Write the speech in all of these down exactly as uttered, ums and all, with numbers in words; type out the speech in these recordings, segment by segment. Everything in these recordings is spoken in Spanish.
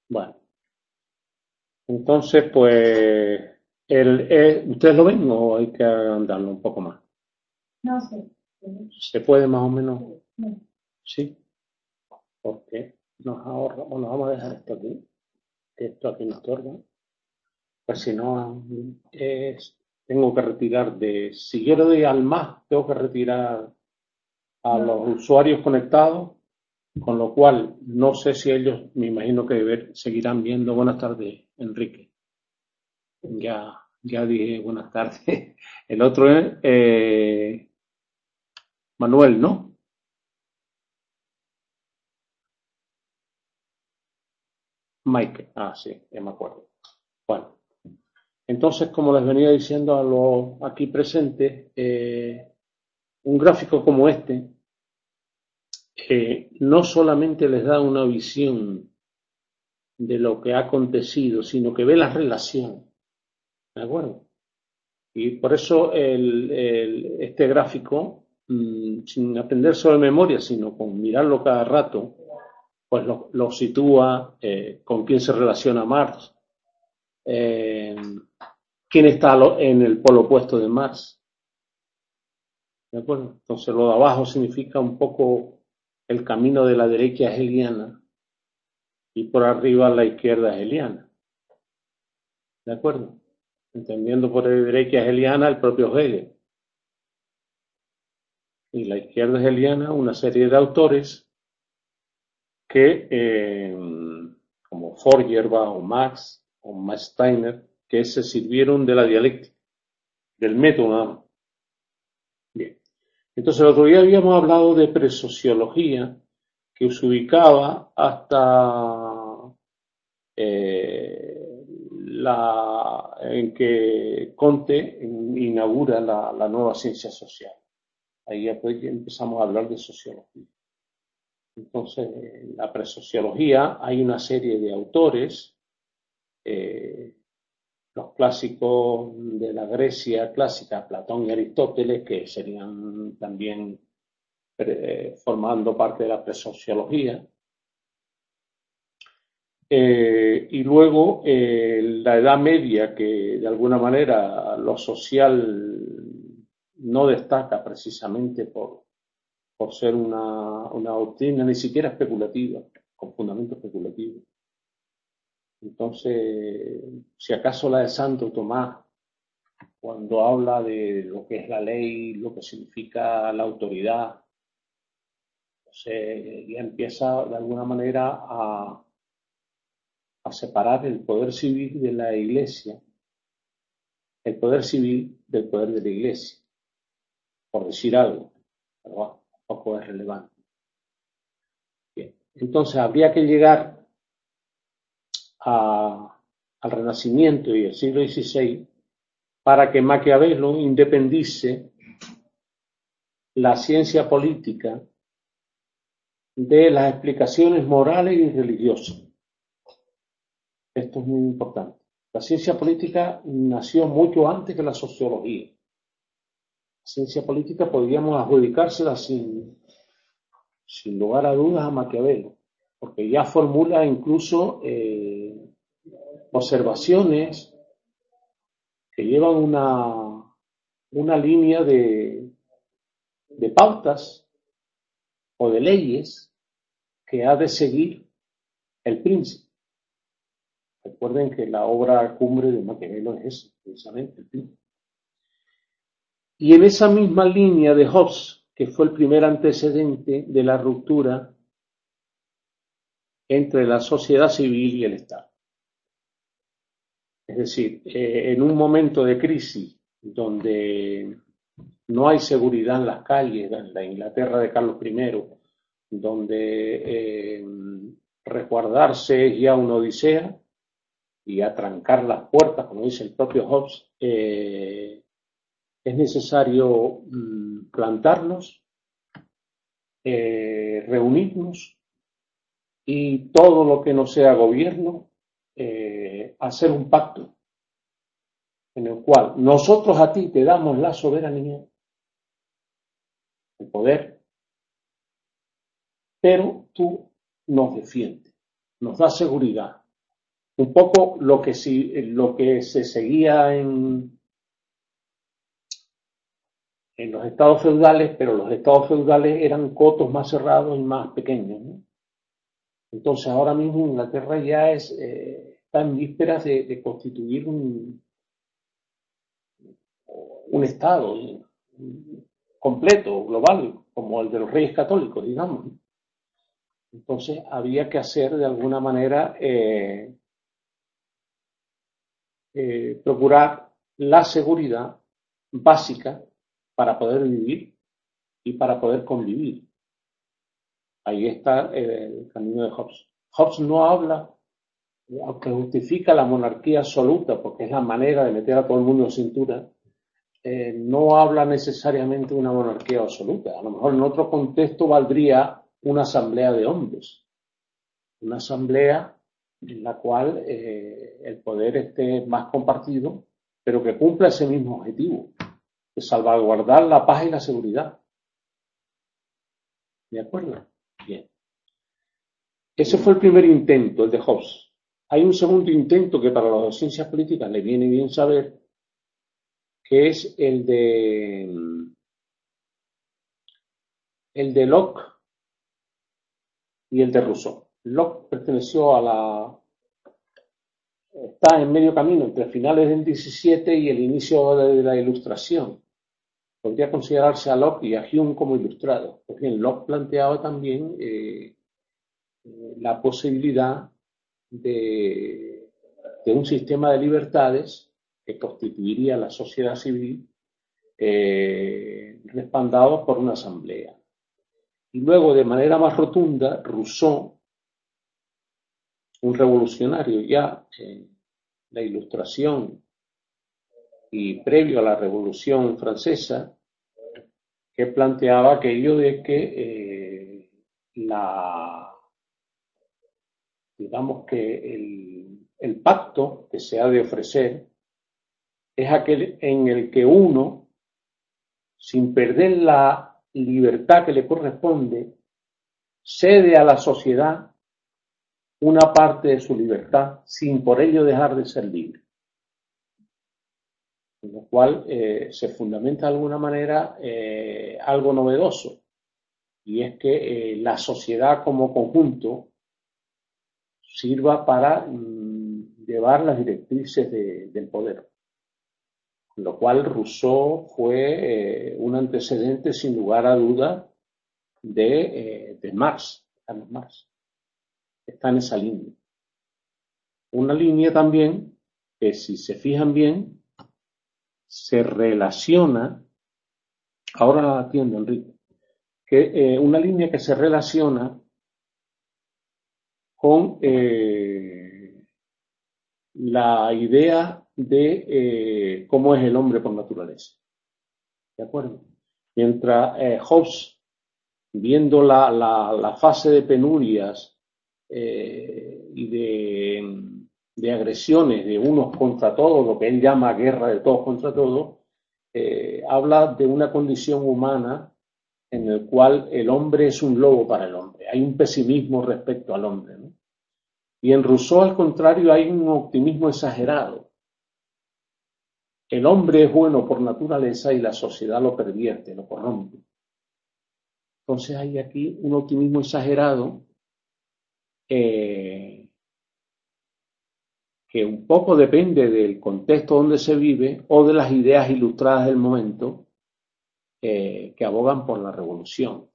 Bueno, entonces, pues, el, eh, ¿ustedes lo ven o hay que agrandarlo un poco más? No sé. ¿Se puede más o menos? Sí, porque nos ahorra. Bueno, vamos a dejar esto aquí, que esto aquí nos estorba. Pues si no, es, tengo que retirar de, si quiero ir al más, tengo que retirar a los usuarios conectados, con lo cual no sé si ellos, me imagino que ver, seguirán viendo. Buenas tardes, Enrique. Ya, ya dije buenas tardes. El otro es eh, Manuel, ¿no? Mike. Ah, sí, ya me acuerdo. Bueno, entonces, como les venía diciendo a los aquí presentes, eh, un gráfico como este eh, no solamente les da una visión de lo que ha acontecido, sino que ve la relación, ¿de acuerdo? Y por eso el, el, este gráfico, mmm, sin aprender solo de memoria, sino con mirarlo cada rato, pues lo, lo sitúa eh, con quién se relaciona Mars, eh, quién está en el polo opuesto de Mars, ¿de acuerdo? Entonces lo de abajo significa un poco el camino de la derecha hegeliana y por arriba la izquierda hegeliana, ¿de acuerdo? Entendiendo por derecha hegeliana el propio Hegel y la izquierda hegeliana una serie de autores que, eh, como Feuerbach o Marx o Max Steiner, que se sirvieron de la dialéctica, del método. Bien. Entonces, el otro día habíamos hablado de presociología, que se ubicaba hasta eh, la, en que Comte inaugura la, la nueva ciencia social. Ahí ya pues empezamos a hablar de sociología. Entonces, en la presociología hay una serie de autores, eh, los clásicos de la Grecia clásica, Platón y Aristóteles, que serían también eh, formando parte de la presociología. Eh, y luego eh, la Edad Media, que de alguna manera lo social no destaca precisamente por, por ser una, una doctrina ni siquiera especulativa, con fundamento especulativo. Entonces, si acaso la de Santo Tomás, cuando habla de lo que es la ley, lo que significa la autoridad, entonces ya empieza de alguna manera a, a separar el poder civil de la iglesia, el poder civil del poder de la iglesia, por decir algo, pero tampoco es relevante. Bien. Entonces habría que llegar a, al Renacimiento y el siglo dieciséis para que Maquiavelo independice la ciencia política de las explicaciones morales y religiosas. Esto es muy importante. La ciencia política nació mucho antes que la sociología. La ciencia política podríamos adjudicársela sin, sin lugar a dudas a Maquiavelo, porque ya formula incluso eh, observaciones que llevan una, una línea de, de pautas o de leyes que ha de seguir el príncipe. Recuerden que la obra cumbre de Maquiavelo es eso, precisamente el príncipe. Y en esa misma línea de Hobbes, que fue el primer antecedente de la ruptura entre la sociedad civil y el Estado. Es decir, eh, en un momento de crisis donde no hay seguridad en las calles, en la Inglaterra de Carlos primero, donde eh, resguardarse es ya una odisea y atrancar las puertas, como dice el propio Hobbes, eh, es necesario mmm, plantarnos, eh, reunirnos y todo lo que no sea gobierno, eh, hacer un pacto en el cual nosotros a ti te damos la soberanía, el poder, pero tú nos defiendes, nos das seguridad, Un poco lo que, si, lo que se seguía en, en los estados feudales, pero los estados feudales eran cotos más cerrados y más pequeños, ¿no? Entonces ahora mismo Inglaterra ya es, eh, está en vísperas de, de constituir un, un estado completo, global, como el de los reyes católicos, digamos. Entonces había que hacer de alguna manera eh, eh, procurar la seguridad básica para poder vivir y para poder convivir. Ahí está eh, el camino de Hobbes. Hobbes no habla, aunque justifica la monarquía absoluta, porque es la manera de meter a todo el mundo en cintura, eh, no habla necesariamente de una monarquía absoluta. A lo mejor en otro contexto valdría una asamblea de hombres, una asamblea en la cual eh, el poder esté más compartido, pero que cumpla ese mismo objetivo, de salvaguardar la paz y la seguridad. ¿De acuerdo? Bien. Ese fue el primer intento, el de Hobbes. Hay un segundo intento que para las ciencias políticas le viene bien saber, que es el de el de Locke y el de Rousseau. Locke perteneció a la está en medio camino entre finales del diecisiete y el inicio de la Ilustración. Podría considerarse a Locke y a Hume como ilustrados. Pues bien, Locke planteaba también eh, la posibilidad de, de un sistema de libertades que constituiría la sociedad civil eh, respaldado por una asamblea. Y luego, de manera más rotunda, Rousseau, un revolucionario ya en la Ilustración y previo a la Revolución Francesa, que planteaba aquello de que eh, la, digamos que el, el pacto que se ha de ofrecer es aquel en el que uno, sin perder la libertad que le corresponde, cede a la sociedad una parte de su libertad sin por ello dejar de ser libre. Con lo cual eh, se fundamenta de alguna manera eh, algo novedoso, y es que eh, la sociedad como conjunto sirva para mm, llevar las directrices de, del poder. Con lo cual Rousseau fue eh, un antecedente sin lugar a duda de, eh, de Marx, Carlos Marx. Está en esa línea. Una línea también que, si se fijan bien, se relaciona, ahora la atiendo, Enrique, que eh, una línea que se relaciona con eh, la idea de eh, cómo es el hombre por naturaleza. ¿De acuerdo? Mientras eh, Hobbes, viendo la, la, la fase de penurias eh, y de, de agresiones de unos contra todos, lo que él llama guerra de todos contra todos, eh, habla de una condición humana en el cual el hombre es un lobo para el hombre. Hay un pesimismo respecto al hombre, ¿no? Y en Rousseau, al contrario, hay un optimismo exagerado. El hombre es bueno por naturaleza y la sociedad lo pervierte, lo corrompe. Entonces hay aquí un optimismo exagerado eh, que un poco depende del contexto donde se vive o de las ideas ilustradas del momento eh, que abogan por la revolución.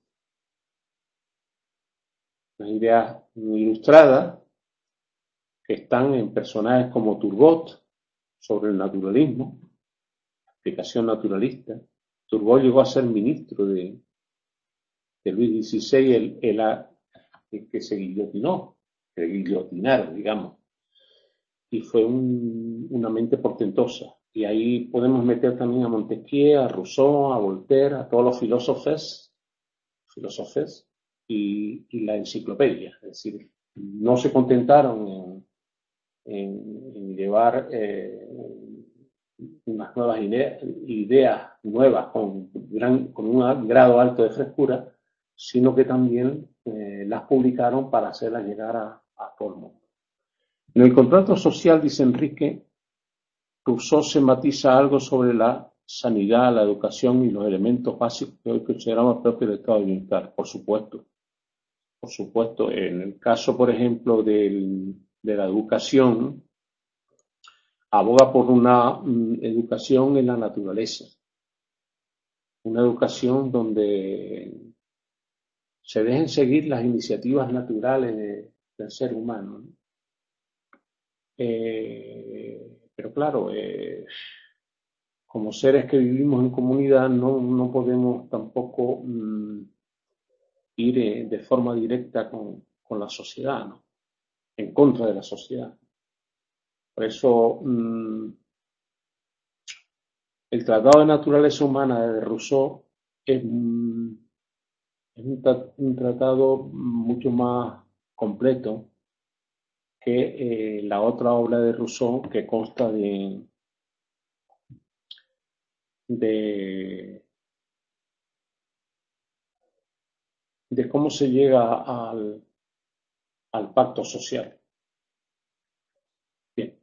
Las ideas ilustradas que están en personajes como Turgot sobre el naturalismo, explicación naturalista. Turgot llegó a ser ministro de, de Luis dieciséis, el, el, el que se guillotinó, que guillotinaron, digamos, y fue un, una mente portentosa. Y ahí podemos meter también a Montesquieu, a Rousseau, a Voltaire, a todos los filósofos, filósofes y, y la enciclopedia. Es decir, no se contentaron en, en, en llevar eh, unas nuevas ideas, ideas nuevas con, gran, con un grado alto de frescura, sino que también eh, las publicaron para hacerlas llegar a, a todo el mundo. En el contrato social, dice Enrique, Rousseau se matiza algo sobre la sanidad, la educación y los elementos básicos que hoy consideramos propios del estado de bienestar, por supuesto. Por supuesto, en el caso, por ejemplo, del, de la educación, aboga por una mm, educación en la naturaleza, una educación donde se dejen seguir las iniciativas naturales de- del ser humano, ¿no? Eh, pero claro, eh, como seres que vivimos en comunidad no, no podemos tampoco mm, ir eh, de forma directa con, con la sociedad, ¿no? En contra de la sociedad. Por eso mm, el Tratado de Naturaleza Humana de Rousseau es, mm, es un, tra- un tratado mucho más completo que eh, la otra obra de Rousseau que consta de, de, de cómo se llega al, al pacto social. Bien,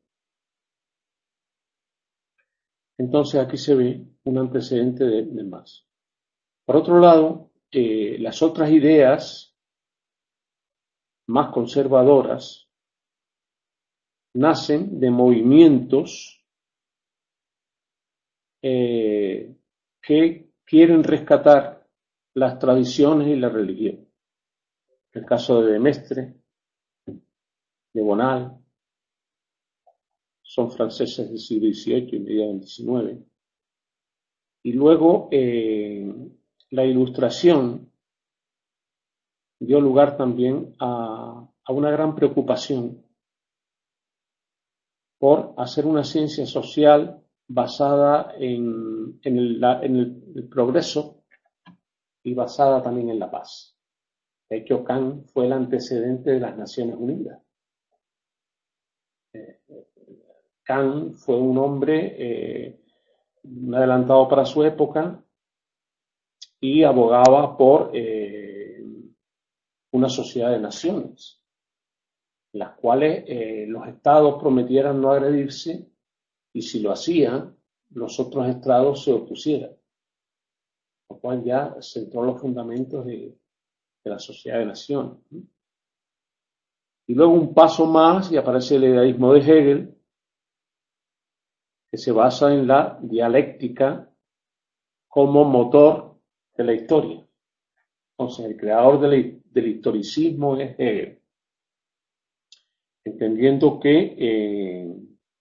entonces aquí se ve un antecedente de, de más. Por otro lado, eh, las otras ideas más conservadoras nacen de movimientos eh, que quieren rescatar las tradiciones y la religión. El caso de Demestre, de Bonal, son franceses del siglo dieciocho y mediados del diecinueve. Y luego eh, la Ilustración dio lugar también a, a una gran preocupación por hacer una ciencia social basada en, en, el, la, en el, el progreso y basada también en la paz. De hecho, Kant fue el antecedente de las Naciones Unidas. Eh, Kant fue un hombre eh, un adelantado para su época y abogaba por eh, una sociedad de naciones, en las cuales eh, los estados prometieran no agredirse y si lo hacían, los otros estados se opusieran, lo cual ya sentó los fundamentos de, de la sociedad de naciones. Y luego un paso más y aparece el idealismo de Hegel, que se basa en la dialéctica como motor de la historia. Entonces, el creador del, del historicismo es Hegel, entendiendo que eh,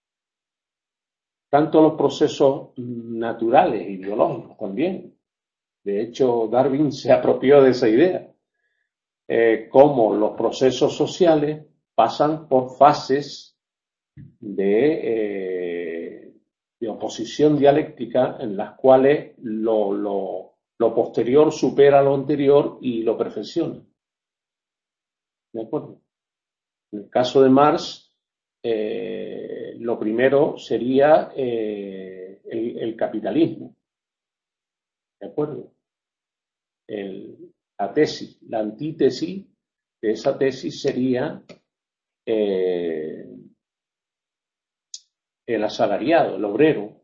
tanto los procesos naturales y biológicos también, de hecho Darwin se apropió de esa idea, eh, como los procesos sociales pasan por fases de, eh, de oposición dialéctica en las cuales lo, lo, lo posterior supera lo anterior y lo perfecciona. ¿De acuerdo? En el caso de Marx, eh, lo primero sería eh, el, el capitalismo. ¿De acuerdo? El, la tesis, la antítesis de esa tesis sería eh, el asalariado, el obrero,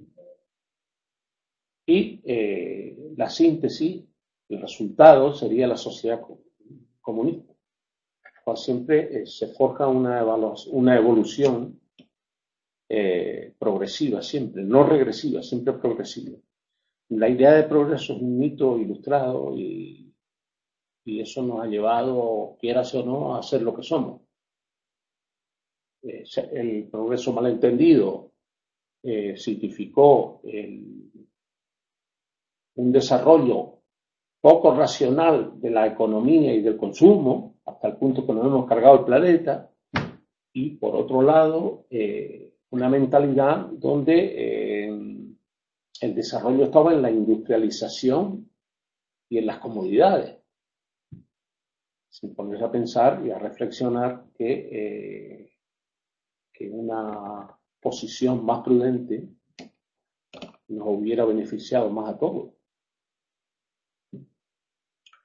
y eh, la síntesis, el resultado sería la sociedad comunista, cual siempre eh, se forja una, una evolución eh, progresiva, siempre, no regresiva, siempre progresiva. La idea de progreso es un mito ilustrado y, y eso nos ha llevado, quieras o no, a ser lo que somos. Eh, el progreso malentendido eh, significó el, un desarrollo poco racional de la economía y del consumo, hasta el punto que nos hemos cargado el planeta, y por otro lado, eh, una mentalidad donde eh, el desarrollo estaba en la industrialización y en las comodidades, sin ponerse a pensar y a reflexionar que, eh, que una posición más prudente nos hubiera beneficiado más a todos.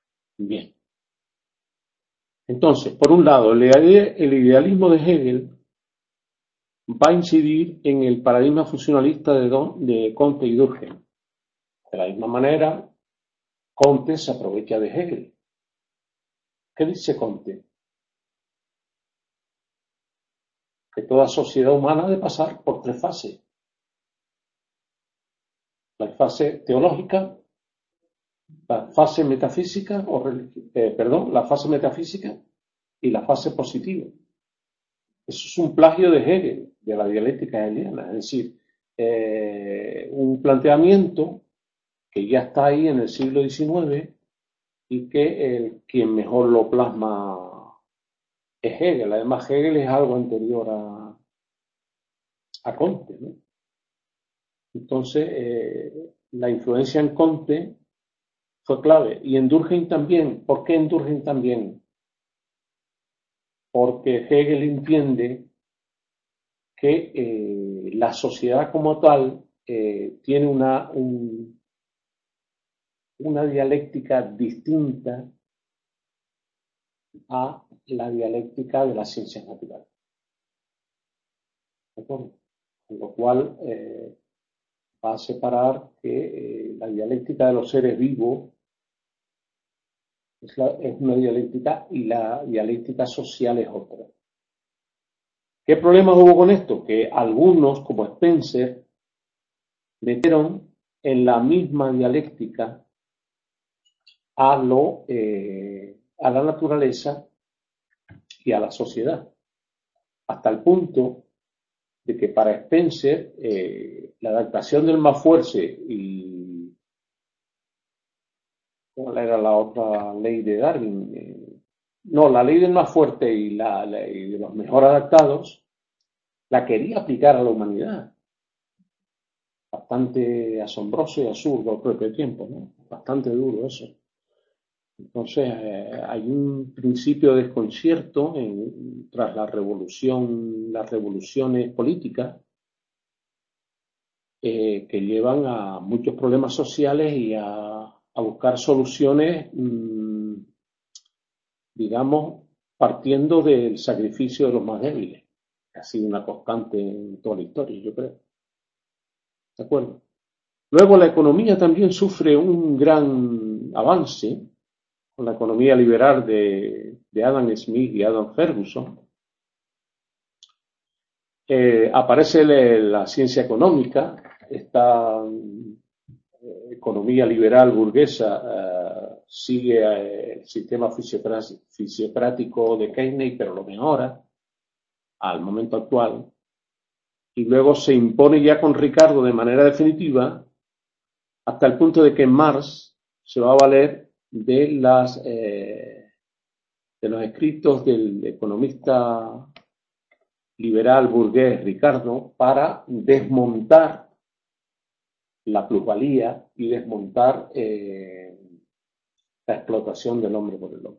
Bien. Entonces, por un lado, el idealismo de Hegel va a incidir en el paradigma funcionalista de, Don, de Comte y Durkheim. De la misma manera, Comte se aprovecha de Hegel. ¿Qué dice Comte? Que toda sociedad humana debe pasar por tres fases. La fase teológica, la fase metafísica, o, eh, perdón, la fase metafísica y la fase positiva. Eso es un plagio de Hegel, de la dialéctica hegeliana, es decir, eh, un planteamiento que ya está ahí en el siglo diecinueve y que el, quien mejor lo plasma es Hegel. Además, Hegel es algo anterior a, a Comte, ¿no? Entonces, eh, la influencia en Comte fue clave. Y en Durkheim también. ¿Por qué en Durkheim también? Porque Hegel entiende que eh, la sociedad como tal eh, tiene una, un, una dialéctica distinta a la dialéctica de las ciencias naturales. ¿De acuerdo? Con lo cual eh, va a separar que eh, la dialéctica de los seres vivos es, la, es una dialéctica y la dialéctica social es otra. ¿Qué problemas hubo con esto? Que algunos, como Spencer, metieron en la misma dialéctica a, lo, eh, a la naturaleza y a la sociedad, hasta el punto de que para Spencer eh, la adaptación del más fuerte y ¿cuál era la otra ley de Darwin? Eh, no, la ley del más fuerte y la, la y de los mejor adaptados la quería aplicar a la humanidad. Bastante asombroso y absurdo al propio tiempo, ¿no? Bastante duro eso. Entonces, eh, hay un principio de desconcierto en, tras la revolución, las revoluciones políticas eh, que llevan a muchos problemas sociales y a, a buscar soluciones, mmm, digamos, partiendo del sacrificio de los más débiles, que ha sido una constante en toda la historia, yo creo. ¿De acuerdo? Luego la economía también sufre un gran avance con la economía liberal de, de Adam Smith y Adam Ferguson. Eh, aparece la, la ciencia económica, esta eh, economía liberal burguesa eh, sigue eh, el sistema fisiocrático de Keynes, pero lo mejora al momento actual. Y luego se impone ya con Ricardo de manera definitiva, hasta el punto de que Marx se va a valer de las eh, de los escritos del economista liberal burgués Ricardo para desmontar la plusvalía y desmontar eh, la explotación del hombre por el hombre.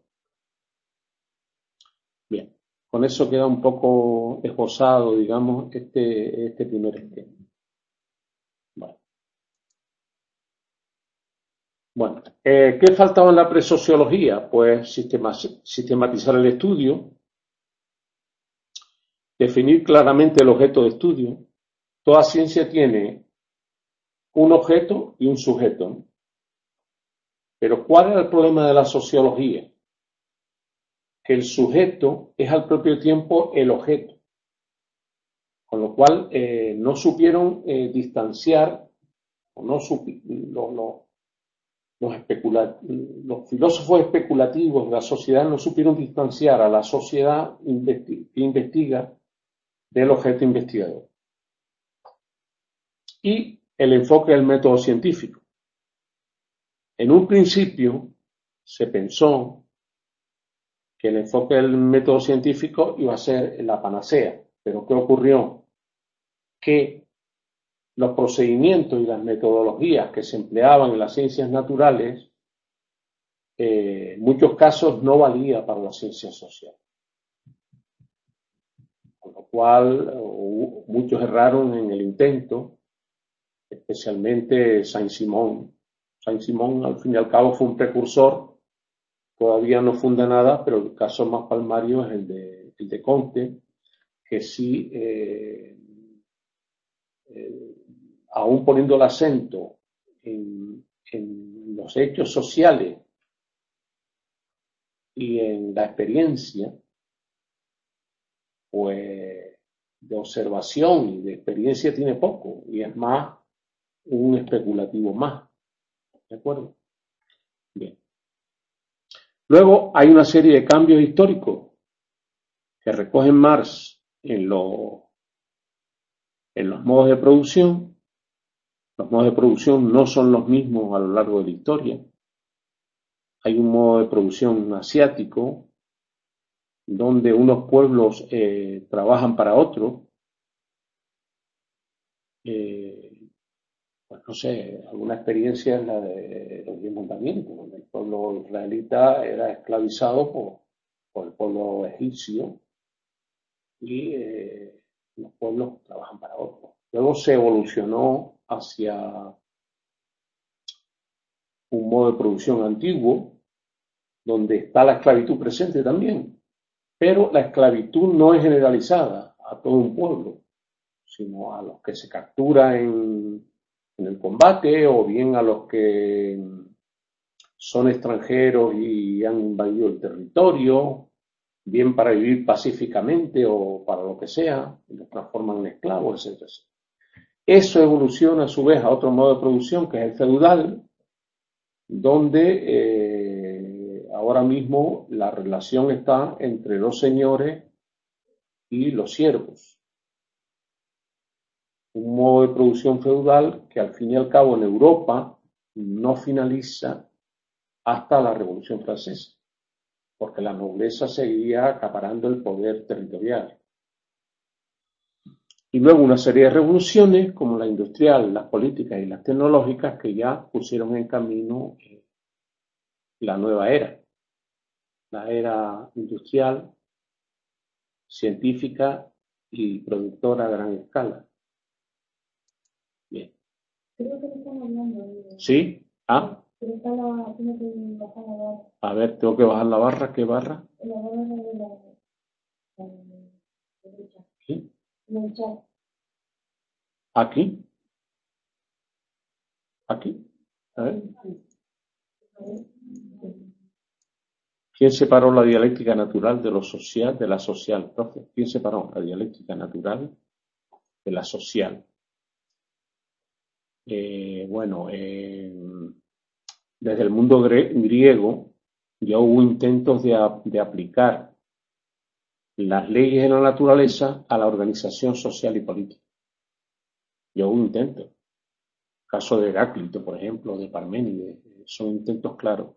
Bien, con eso queda un poco esbozado, digamos, este, este primer esquema. Bueno. Bueno, eh, ¿qué faltaba en la presociología? Pues sistematizar el estudio, definir claramente el objeto de estudio. Toda ciencia tiene un objeto y un sujeto. Pero ¿cuál era el problema de la sociología? Que el sujeto es al propio tiempo el objeto. Con lo cual eh, no supieron eh, distanciar, o no supi, lo, lo, Los, especula los filósofos especulativos de la sociedad no supieron distanciar a la sociedad investi que investiga del objeto investigador. Y el enfoque del método científico. En un principio se pensó que el enfoque del método científico iba a ser la panacea. Pero ¿qué ocurrió? Que los procedimientos y las metodologías que se empleaban en las ciencias naturales Eh, en muchos casos no valía para la ciencia social. Con lo cual, uh, muchos erraron en el intento, especialmente Saint-Simon. Saint-Simon, al fin y al cabo, fue un precursor, todavía no funda nada, pero el caso más palmario es el de, el de Comte, que sí eh, eh, aún poniendo el acento en, en los hechos sociales y en la experiencia, pues de observación y de experiencia tiene poco, y es más un especulativo más. ¿De acuerdo? Bien. Luego hay una serie de cambios históricos que recogen Marx en, lo, en los modos de producción. Los modos de producción no son los mismos a lo largo de la historia. Hay un modo de producción asiático donde unos pueblos eh, trabajan para otros. Eh, pues no sé, alguna experiencia es la de los diez mandamientos, donde el pueblo israelita era esclavizado por, por el pueblo egipcio y eh, los pueblos trabajan para otros. Luego se evolucionó hacia un modo de producción antiguo, donde está la esclavitud presente también, pero la esclavitud no es generalizada a todo un pueblo, sino a los que se capturan en, en el combate, o bien a los que son extranjeros y han invadido el territorio, bien para vivir pacíficamente o para lo que sea, y los transforman en esclavos, etcétera. Eso evoluciona a su vez a otro modo de producción, que es el feudal, donde eh, ahora mismo la relación está entre los señores y los siervos. Un modo de producción feudal que al fin y al cabo en Europa no finaliza hasta la Revolución Francesa, porque la nobleza seguía acaparando el poder territorial. Y luego una serie de revoluciones, como la industrial, las políticas y las tecnológicas, que ya pusieron en camino la nueva era, la era industrial, científica y productora a gran escala. Bien. Creo que están hablando de... ¿Sí? ¿Ah? Pero está la... Tiene que bajar la barra. A ver, tengo que bajar la barra. ¿Qué barra? La barra de la... la derecha. ¿Sí? En el chat. ¿Aquí? ¿Aquí? A ver. ¿Quién separó la dialéctica natural de lo social, de la social? Entonces, ¿quién separó la dialéctica natural de la social? Eh, bueno, eh, desde el mundo griego ya hubo intentos de, de aplicar las leyes de la naturaleza a la organización social y política. Ya hubo intentos. El caso de Heráclito, por ejemplo, de Parménides, son intentos claros.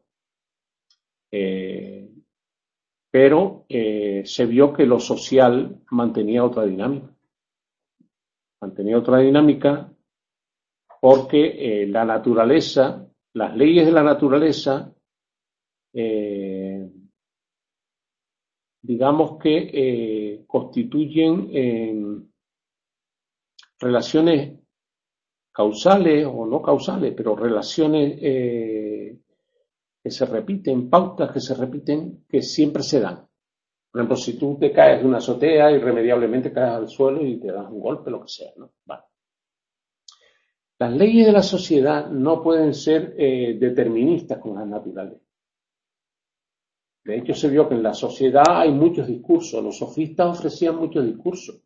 Eh, pero eh, se vio que lo social mantenía otra dinámica. Mantenía otra dinámica porque eh, la naturaleza, las leyes de la naturaleza, eh, digamos que eh, constituyen eh, relaciones causales o no causales, pero relaciones eh, que se repiten, pautas que se repiten, que siempre se dan. Por ejemplo, si tú te caes de una azotea, irremediablemente caes al suelo y te das un golpe, lo que sea, ¿no? Vale. Las leyes de la sociedad no pueden ser eh, deterministas con las naturales. De hecho, se vio que en la sociedad hay muchos discursos. Los sofistas ofrecían muchos discursos.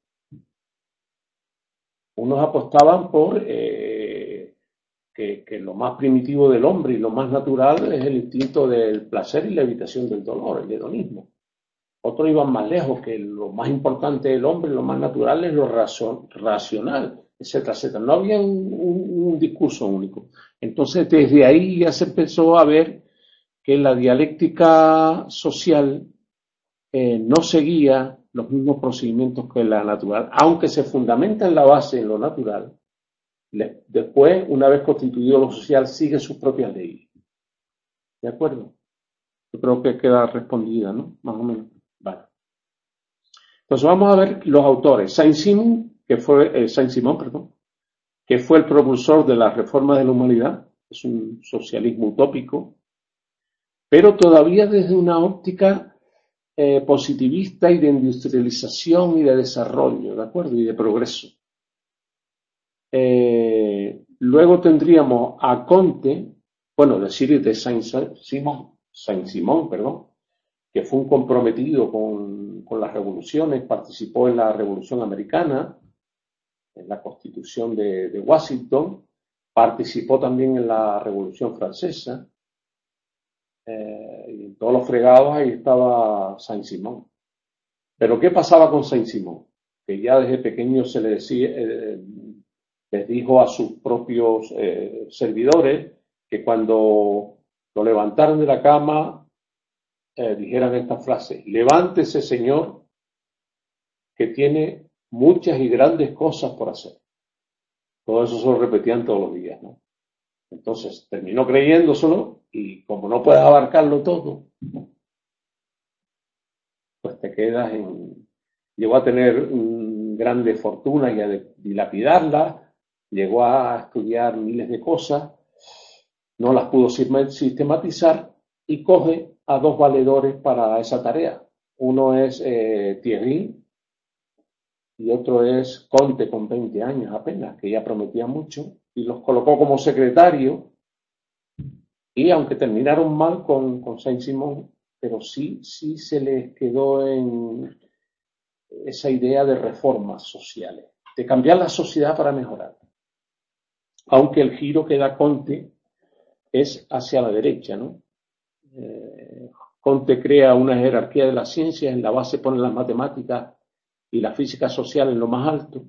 Unos apostaban por eh, que, que lo más primitivo del hombre y lo más natural es el instinto del placer y la evitación del dolor, el hedonismo. Otros iban más lejos, que lo más importante del hombre, lo más natural es lo razon, racional, etcétera, etcétera. No había un, un, un discurso único. Entonces, desde ahí ya se empezó a ver que la dialéctica social eh, no seguía los mismos procedimientos que la natural, aunque se fundamenta en la base en lo natural. Le, después, una vez constituido lo social, sigue sus propias leyes. ¿De acuerdo? Yo creo que queda respondida, ¿no? Más o menos. Vale. Entonces vamos a ver los autores. Saint-Simon, que fue eh, Saint-Simon, perdón, que fue el propulsor de la reforma de la humanidad, es un socialismo utópico, pero todavía desde una óptica eh, positivista y de industrialización y de desarrollo, ¿de acuerdo? Y de progreso. Eh, luego tendríamos a Comte, bueno, decir de Saint-Simon, Saint-Simon, perdón, que fue un comprometido con, con las revoluciones, participó en la Revolución Americana, en la Constitución de, de Washington, participó también en la Revolución Francesa, eh, y en todos los fregados ahí estaba Saint-Simon. Pero ¿qué pasaba con Saint-Simon? Que ya desde pequeño se le decía, eh, les dijo a sus propios eh, servidores que cuando lo levantaran de la cama eh, dijeran esta frase: levántese, señor, que tiene muchas y grandes cosas por hacer. Todo eso se lo repetían todos los días, ¿no? Entonces terminó creyéndoselo, y como no puedes abarcarlo todo, pues te quedas en... Llegó a tener um, grandes fortunas y a dilapidarlas, llegó a estudiar miles de cosas, no las pudo sistematizar y coge a dos valedores para esa tarea. Uno es eh, Thierry y otro es Comte, con veinte años apenas, que ya prometía mucho, y los colocó como secretario. Y aunque terminaron mal con, con Saint-Simon, pero sí, sí se les quedó en esa idea de reformas sociales, de cambiar la sociedad para mejorar. Aunque el giro que da Comte es hacia la derecha, ¿no? Eh, Comte crea una jerarquía de las ciencias, en la base pone las matemáticas y la física social en lo más alto.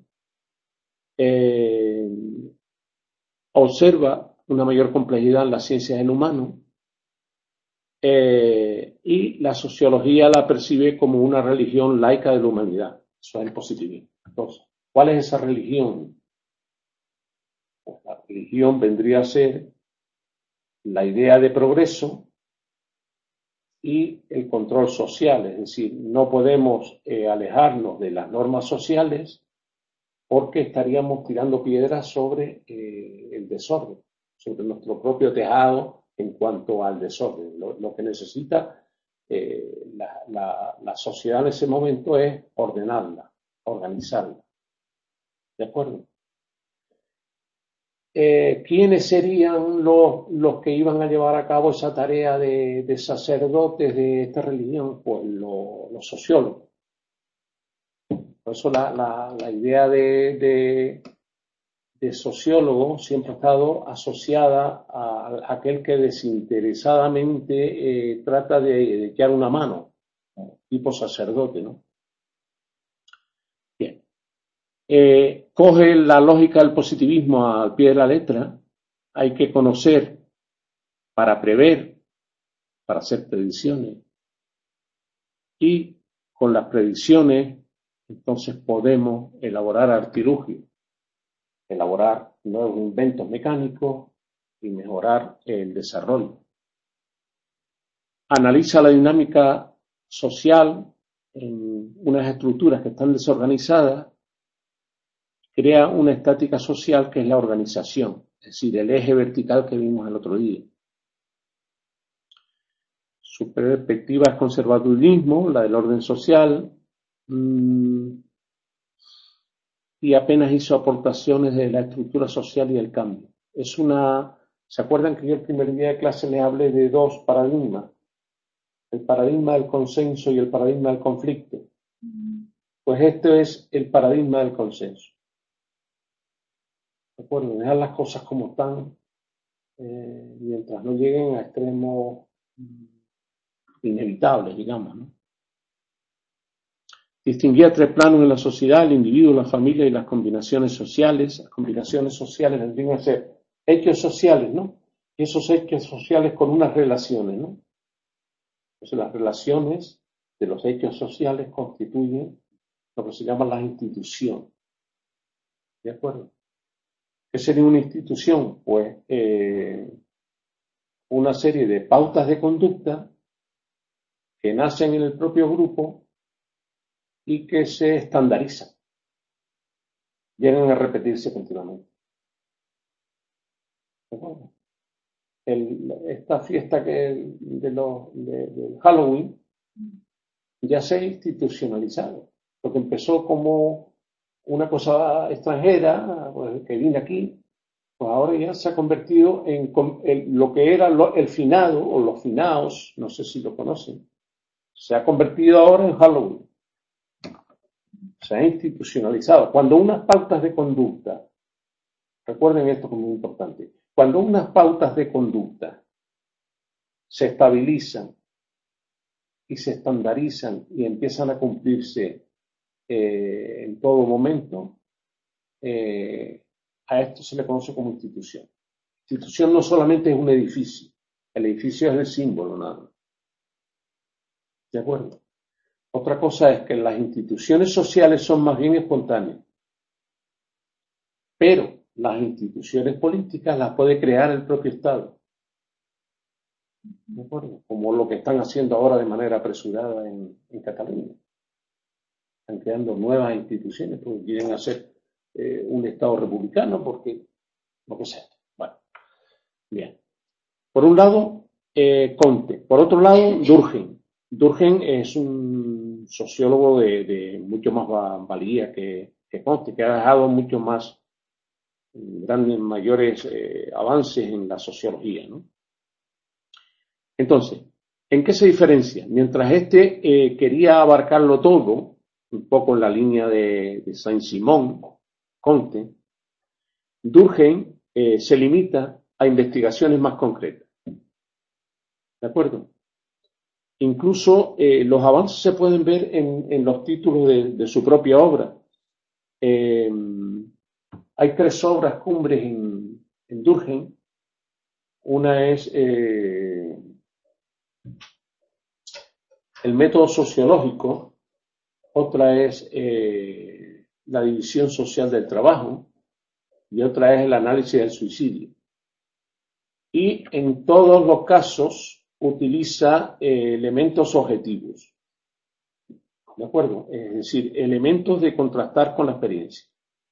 Eh, observa una mayor complejidad en las ciencias del humano, eh, y la sociología la percibe como una religión laica de la humanidad. Eso es el positivismo. Entonces, ¿cuál es esa religión? Pues la religión vendría a ser la idea de progreso y el control social, es decir, no podemos eh, alejarnos de las normas sociales porque estaríamos tirando piedras sobre eh, el desorden, sobre nuestro propio tejado en cuanto al desorden. Lo, lo que necesita eh, la, la, la sociedad en ese momento es ordenarla, organizarla. ¿De acuerdo? Eh, ¿Quiénes serían los, los que iban a llevar a cabo esa tarea de, de sacerdotes de esta religión? Pues lo, los sociólogos. Por eso la, la, la idea de, de, de sociólogo siempre ha estado asociada a, a aquel que desinteresadamente eh, trata de, de echar una mano, tipo sacerdote, ¿no? Bien. Eh, coge la lógica del positivismo al pie de la letra. Hay que conocer para prever, para hacer predicciones. Y con las predicciones, entonces podemos elaborar artilugios, elaborar nuevos inventos mecánicos y mejorar el desarrollo. Analiza la dinámica social en unas estructuras que están desorganizadas, crea una estática social que es la organización, es decir, el eje vertical que vimos el otro día. Su perspectiva es conservadurismo, la del orden social, mmm, y apenas hizo aportaciones de la estructura social y el cambio. Es una, ¿se acuerdan que yo el primer día de clase les hablé de dos paradigmas? El paradigma del consenso y el paradigma del conflicto. Pues este es el paradigma del consenso. ¿De acuerdo? Dejar las cosas como están, eh, mientras no lleguen a extremos inevitables, digamos, ¿no? Distinguía tres planos en la sociedad: el individuo, la familia y las combinaciones sociales. Las combinaciones sociales vendrían a ser hechos sociales, ¿no? Y esos hechos sociales con unas relaciones, ¿no? Entonces las relaciones de los hechos sociales constituyen lo que se llaman las instituciones. ¿De acuerdo? ¿Qué sería una institución? Pues eh, una serie de pautas de conducta que nacen en el propio grupo y que se estandarizan, llegan a repetirse continuamente. ¿De acuerdo? El, esta fiesta que de los de, de Halloween ya se ha institucionalizado, porque empezó como una cosa extranjera, pues, que viene aquí, pues ahora ya se ha convertido en, en lo que era lo, el finado o los finaos, no sé si lo conocen, se ha convertido ahora en Halloween. Se ha institucionalizado. Cuando unas pautas de conducta, recuerden esto como muy importante, cuando unas pautas de conducta se estabilizan y se estandarizan y empiezan a cumplirse eh, en todo momento, eh, a esto se le conoce como institución. Institución no solamente es un edificio, el edificio es el símbolo nada más. ¿De acuerdo? Otra cosa es que las instituciones sociales son más bien espontáneas, pero las instituciones políticas las puede crear el propio Estado. ¿De acuerdo? Como lo que están haciendo ahora de manera apresurada en, en Cataluña. Están creando nuevas instituciones porque quieren hacer eh, un Estado republicano, porque lo que sea. Bueno, bien. Por un lado, eh, Comte. Por otro lado, Durkheim. Durkheim es un sociólogo de, de mucho más valía que, que Comte, que ha dejado mucho más grandes, mayores eh, avances en la sociología, ¿no? Entonces, ¿en qué se diferencia? Mientras este eh, quería abarcarlo todo, un poco en la línea de, de Saint-Simon, Comte, Durkheim eh, se limita a investigaciones más concretas. ¿De acuerdo? Incluso eh, los avances se pueden ver en, en los títulos de, de su propia obra. Eh, hay tres obras cumbres en, en Durkheim. Una es eh, el método sociológico, otra es eh, la división social del trabajo y otra es el análisis del suicidio. Y en todos los casos utiliza eh, elementos objetivos, ¿de acuerdo? Es decir, elementos de contrastar con la experiencia.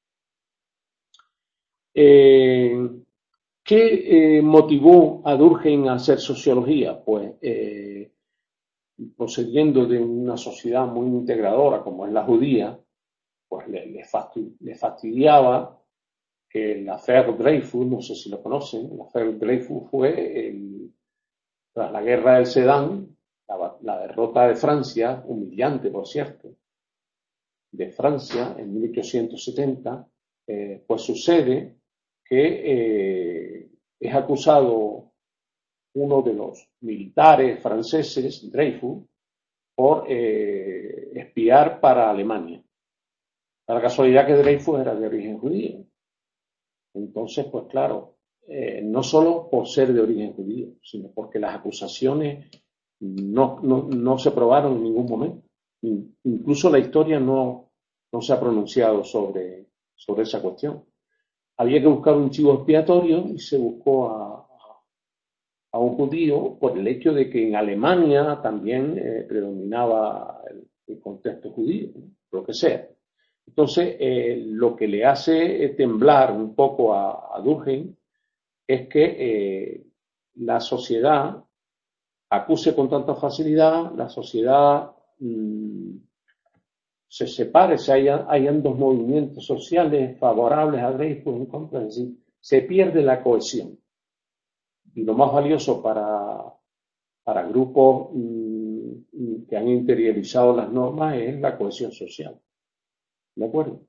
Eh, ¿Qué eh, motivó a Durkheim a hacer sociología? Pues eh, procediendo de una sociedad muy integradora como es la judía, pues le, le, fastidi le fastidiaba que el affaire Dreyfus, no sé si lo conocen, el affaire Dreyfus fue el, tras la guerra del Sedán, la, la derrota de Francia, humillante por cierto, de Francia en mil ochocientos setenta, eh, pues sucede que eh, es acusado uno de los militares franceses, Dreyfus, por eh, espiar para Alemania. A la casualidad que Dreyfus era de origen judío. Entonces, pues claro, eh, no solo por ser de origen judío, sino porque las acusaciones no, no, no se probaron en ningún momento. Incluso la historia no, no se ha pronunciado sobre, sobre esa cuestión. Había que buscar un chivo expiatorio y se buscó a, a un judío por el hecho de que en Alemania también eh, predominaba el, el contexto judío, ¿no? Lo que sea. Entonces, eh, lo que le hace temblar un poco a, a Durkheim es que eh, la sociedad acuse con tanta facilidad, la sociedad mmm, se separe, se hayan, hayan dos movimientos sociales favorables a Dreyfus en contra, es decir, se pierde la cohesión. Y lo más valioso para, para grupos mmm, que han interiorizado las normas es la cohesión social. ¿De acuerdo?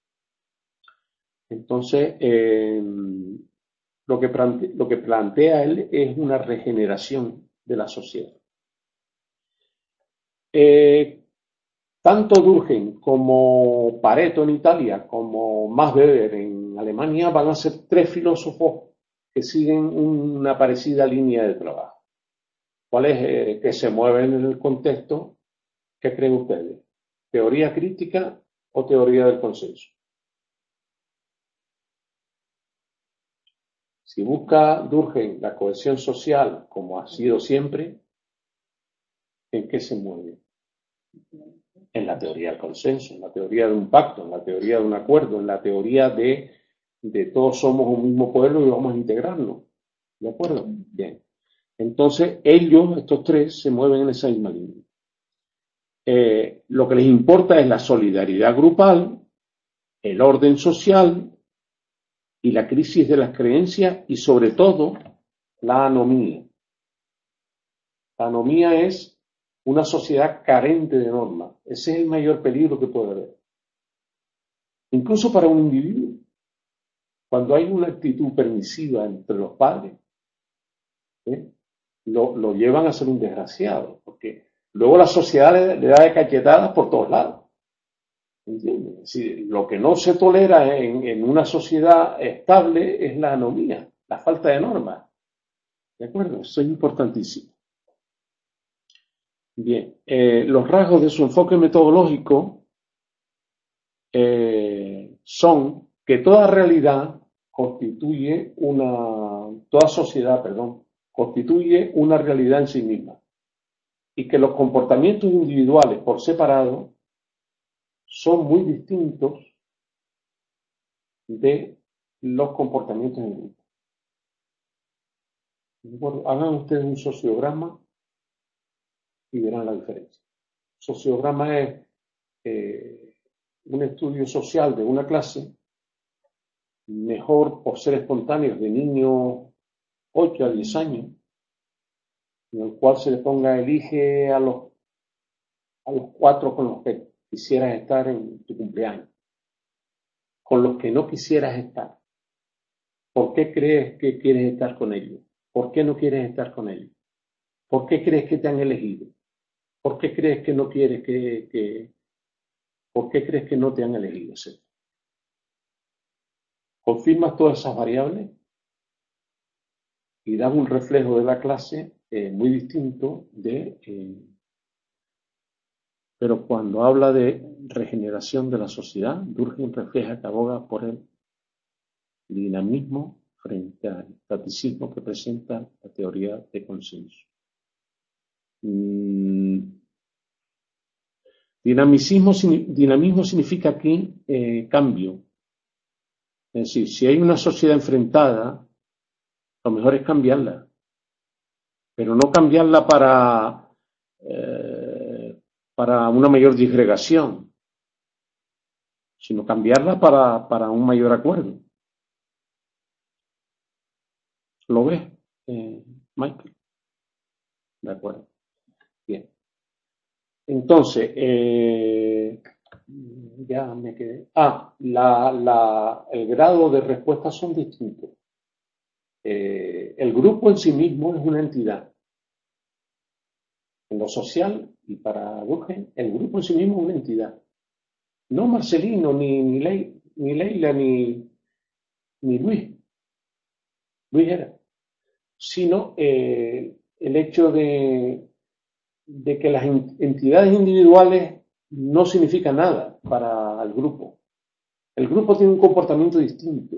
Entonces, eh, lo, que plantea, lo que plantea él es una regeneración de la sociedad. Eh, tanto Durkheim como Pareto en Italia, como Max Weber en Alemania, van a ser tres filósofos que siguen una parecida línea de trabajo. ¿Cuál es? Eh, que se mueven en el contexto. ¿Qué creen ustedes? ¿Teoría crítica o teoría del consenso? Si busca Durkheim la cohesión social como ha sido siempre, ¿en qué se mueve? En la teoría del consenso, en la teoría de un pacto, en la teoría de un acuerdo, en la teoría de, de todos somos un mismo pueblo y vamos a integrarnos. ¿De acuerdo? Bien. Entonces, ellos, estos tres, se mueven en esa misma línea. Eh, lo que les importa es la solidaridad grupal el orden social y la crisis de las creencias y sobre todo la anomía. La anomía es una sociedad carente de normas. Ese es el mayor peligro que puede haber. Incluso para un individuo. Cuando hay una actitud permisiva entre los padres, ¿eh? lo, lo llevan a ser un desgraciado, porque luego la sociedad le, le da de cachetadas por todos lados. ¿Entiendes? Es decir, lo que no se tolera en, en una sociedad estable es la anomía, la falta de normas. ¿De acuerdo? Eso es importantísimo. Bien, eh, los rasgos de su enfoque metodológico eh, son que toda realidad constituye una, toda sociedad, perdón, constituye una realidad en sí misma y que los comportamientos individuales por separado son muy distintos de los comportamientos en grupo. Bueno, hagan ustedes un sociograma y verán la diferencia. Sociograma es eh, un estudio social de una clase, mejor por ser espontáneos de niños ocho a diez años, en el cual se le ponga elige a los, a los cuatro con los que quisieras estar en tu cumpleaños, con los que no quisieras estar. ¿Por qué crees que quieres estar con ellos? ¿Por qué no quieres estar con ellos? ¿Por qué crees que te han elegido? ¿Por qué crees que no quieres que, que ¿Por qué crees que no te han elegido? ¿Sí? Confirmas todas esas variables y das un reflejo de la clase eh, muy distinto de... Eh, pero cuando habla de regeneración de la sociedad, Durkheim refleja que aboga por el dinamismo frente al estaticismo que presenta la teoría de consenso. Mm, dinamismo, dinamismo significa aquí eh, cambio. Es decir, si hay una sociedad enfrentada, lo mejor es cambiarla, pero no cambiarla para, eh, para una mayor disgregación, sino cambiarla para, para un mayor acuerdo. ¿Lo ves, eh, Michael? De acuerdo. Bien. Entonces, eh, ya me quedé. Ah, la, la, el grado de respuesta son distintos. Eh, el grupo en sí mismo es una entidad. En lo social y para Durkheim, el grupo en sí mismo es una entidad. No Marcelino, ni, ni, Ley, ni Leila, ni, ni Luis, Luis era, sino eh, el hecho de, de que las entidades individuales no significan nada para el grupo. El grupo tiene un comportamiento distinto.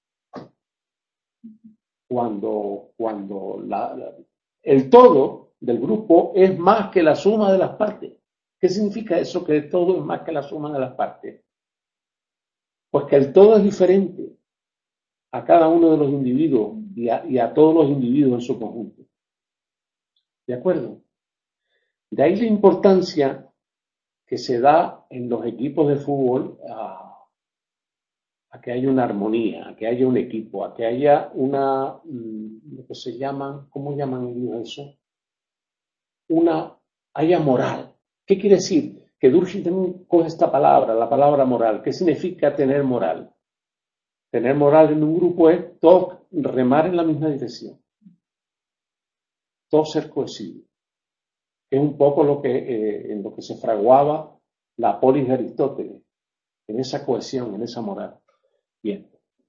Cuando, cuando la, la, el todo del grupo es más que la suma de las partes. ¿Qué significa eso, que el todo es más que la suma de las partes? Pues que el todo es diferente a cada uno de los individuos y a, y a todos los individuos en su conjunto. ¿De acuerdo? De ahí la importancia que se da en los equipos de fútbol a, a que haya una armonía, a que haya un equipo, a que haya una, lo que se llaman, ¿cómo llaman ellos eso? Una, haya moral. ¿Qué quiere decir? Que Durkheim coge esta palabra, la palabra moral. ¿Qué significa tener moral? Tener moral en un grupo es todos remar en la misma dirección, todos ser cohesivos. Es un poco lo que, eh, en lo que se fraguaba la polis de Aristóteles, en esa cohesión, en esa moral. Bien.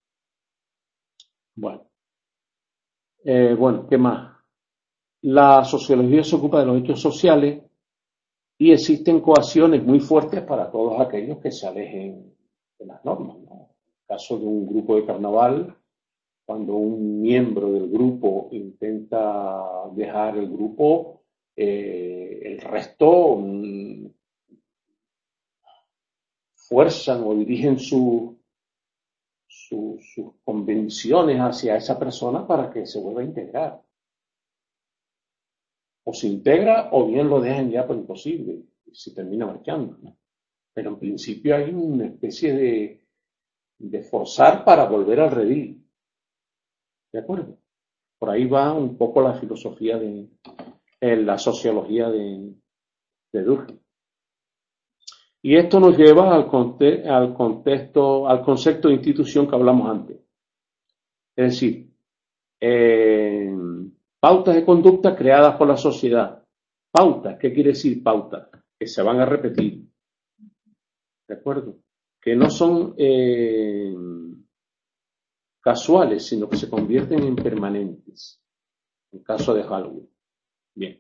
Bueno. Eh, bueno, ¿qué más? La sociología se ocupa de los hechos sociales y existen coacciones muy fuertes para todos aquellos que se alejen de las normas, ¿no? En el caso de un grupo de carnaval, cuando un miembro del grupo intenta dejar el grupo, eh, el resto mm, fuerzan o dirigen su, su, sus convenciones hacia esa persona para que se vuelva a integrar. O se integra o bien lo dejan ya por imposible y se termina marchando, ¿no? Pero en principio hay una especie de, de forzar para volver al redil. ¿De acuerdo? Por ahí va un poco la filosofía de, eh, la sociología de, de Durkheim. Y esto nos lleva al, conte al contexto, al concepto de institución que hablamos antes. Es decir, eh, pautas de conducta creadas por la sociedad. Pautas, ¿qué quiere decir pautas? Que se van a repetir. ¿De acuerdo? Que no son eh, casuales, sino que se convierten en permanentes. En el caso de Halloween. Bien.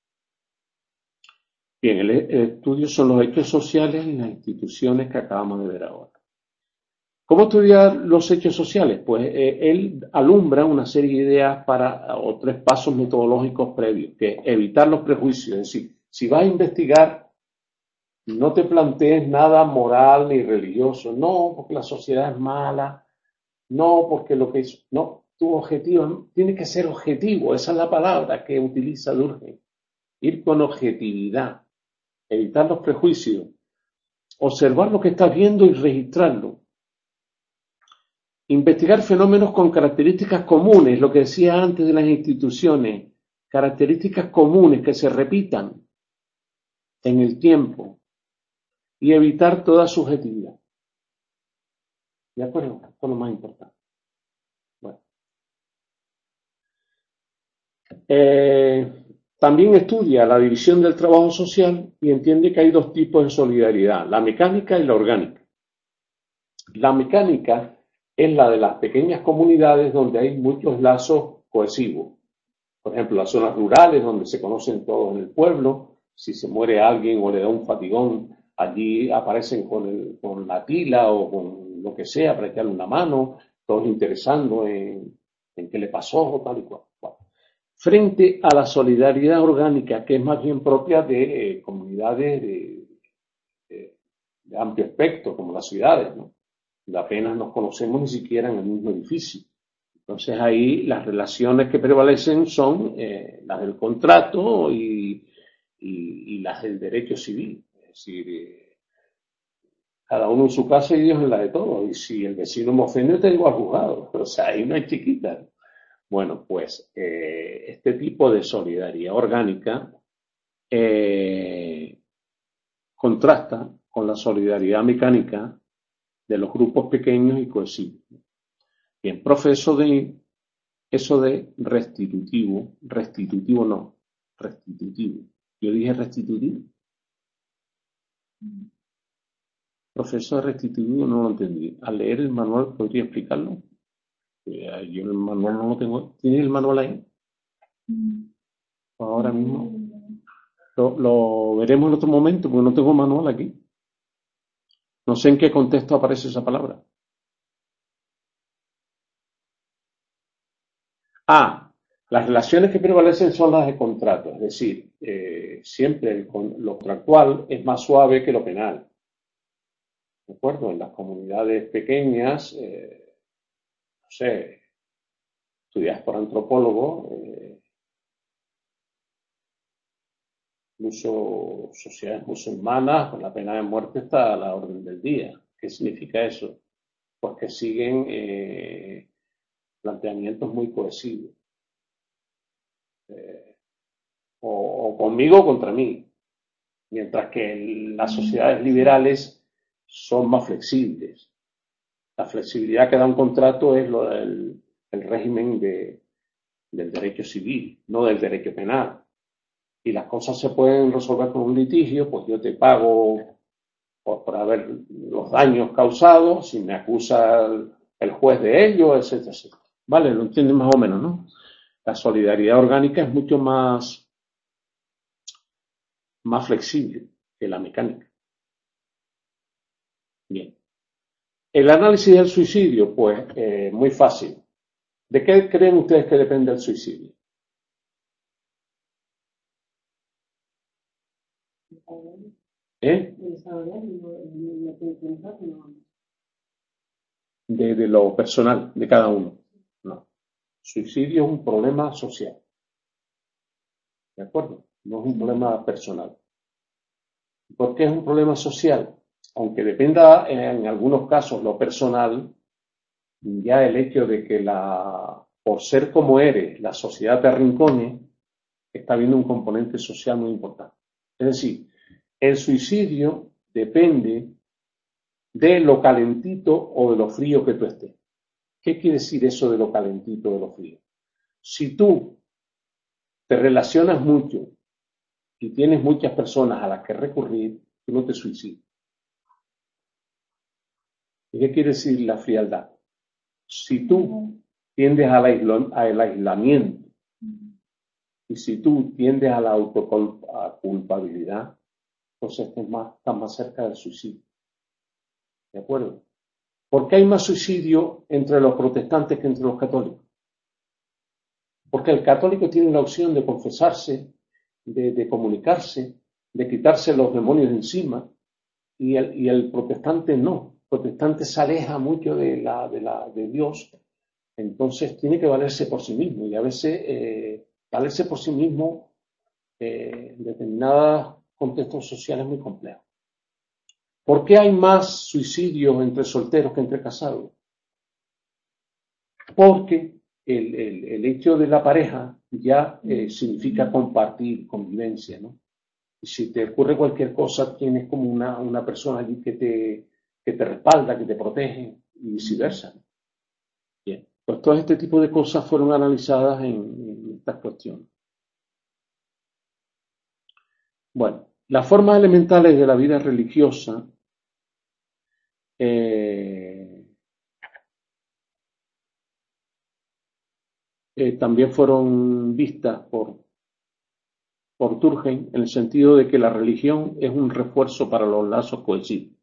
Bien, el, el estudio son los hechos sociales en las instituciones que acabamos de ver ahora. ¿Cómo estudiar los hechos sociales? Pues eh, él alumbra una serie de ideas para, o tres pasos metodológicos previos, que es evitar los prejuicios. Es decir, si vas a investigar, no te plantees nada moral ni religioso. No, porque la sociedad es mala. No, porque lo que es... No, tu objetivo tiene que ser objetivo. Esa es la palabra que utiliza Durkheim. Ir con objetividad. Evitar los prejuicios. Observar lo que estás viendo y registrarlo. Investigar fenómenos con características comunes, lo que decía antes de las instituciones, características comunes que se repitan en el tiempo y evitar toda subjetividad. ¿De acuerdo? Esto es lo más importante. Bueno. Eh, también estudia la división del trabajo social y entiende que hay dos tipos de solidaridad, la mecánica y la orgánica. La mecánica es la de las pequeñas comunidades donde hay muchos lazos cohesivos. Por ejemplo, las zonas rurales donde se conocen todos en el pueblo, si se muere alguien o le da un fatigón, allí aparecen con, el, con la tila o con lo que sea para echarle una mano, todos interesando en, en qué le pasó o tal y cual. Bueno, frente a la solidaridad orgánica, que es más bien propia de eh, comunidades de, de, de amplio espectro, como las ciudades, ¿no? Apenas nos conocemos ni siquiera en el mismo edificio. Entonces ahí las relaciones que prevalecen son eh, las del contrato y, y, y las del derecho civil. Es decir, eh, cada uno en su casa y Dios en la de todos. Y si el vecino me ofende, te digo al juzgado. O sea, ahí no hay chiquita. Bueno, pues eh, este tipo de solidaridad orgánica eh, contrasta con la solidaridad mecánica de los grupos pequeños y cohesivos. Bien, profe, eso de, eso de restitutivo, restitutivo no, restitutivo. Yo dije restitutivo. Profe, eso de restitutivo no lo entendí. Al leer el manual, ¿podría explicarlo? Eh, yo el manual no lo tengo. ¿Tiene el manual ahí? Ahora mismo. Lo, lo veremos en otro momento, porque no tengo manual aquí. No sé en qué contexto aparece esa palabra. Ah, las relaciones que prevalecen son las de contrato, es decir, eh, siempre el, lo contractual es más suave que lo penal. ¿De acuerdo? En las comunidades pequeñas, eh, no sé, estudiadas por antropólogos, eh, incluso sociedades musulmanas, con la pena de muerte está a la orden del día. ¿Qué significa eso? Pues que siguen eh, planteamientos muy cohesivos. Eh, o, o conmigo o contra mí. Mientras que las sociedades liberales son más flexibles. La flexibilidad que da un contrato es lo del el régimen de, del derecho civil, no del derecho penal. Y las cosas se pueden resolver con un litigio, pues yo te pago por, por haber los daños causados, si me acusa el, el juez de ello, etcétera, etcétera. Vale, lo entienden más o menos, ¿no? La solidaridad orgánica es mucho más, más flexible que la mecánica. Bien. El análisis del suicidio, pues, eh, muy fácil. ¿De qué creen ustedes que depende el suicidio? ¿Eh? De, de lo personal, de cada uno. No. Suicidio es un problema social. ¿De acuerdo? No es un problema personal. ¿Por qué es un problema social? aunque dependa en algunos casos lo personal, ya el hecho de que la, por ser como eres, la sociedad te arrincone, está habiendo un componente social muy importante. Es decir, el suicidio depende de lo calentito o de lo frío que tú estés. ¿Qué quiere decir eso de lo calentito o de lo frío? Si tú te relacionas mucho y tienes muchas personas a las que recurrir, tú no te suicidas. ¿Y qué quiere decir la frialdad? Si tú tiendes al, aislo, al aislamiento y si tú tiendes a la autoculpabilidad, entonces estás más, estás más cerca del suicidio. ¿De acuerdo? ¿Por qué hay más suicidio entre los protestantes que entre los católicos? Porque el católico tiene la opción de confesarse, de, de comunicarse, de quitarse los demonios de encima, y el, y el protestante no. El protestante se aleja mucho de, la, de, la, de Dios, entonces tiene que valerse por sí mismo, y a veces eh, valerse por sí mismo eh, en determinados contextos sociales muy complejos. ¿Por qué hay más suicidios entre solteros que entre casados? Porque el, el, el hecho de la pareja ya eh, significa compartir, convivencia, ¿no? Y si te ocurre cualquier cosa, tienes como una, una persona allí que te, que te respalda, que te protege, y viceversa, ¿no? Bien, pues todo este tipo de cosas fueron analizadas en, en estas cuestiones. Bueno, las formas elementales de la vida religiosa eh, eh, también fueron vistas por, por Durkheim en el sentido de que la religión es un refuerzo para los lazos cohesivos.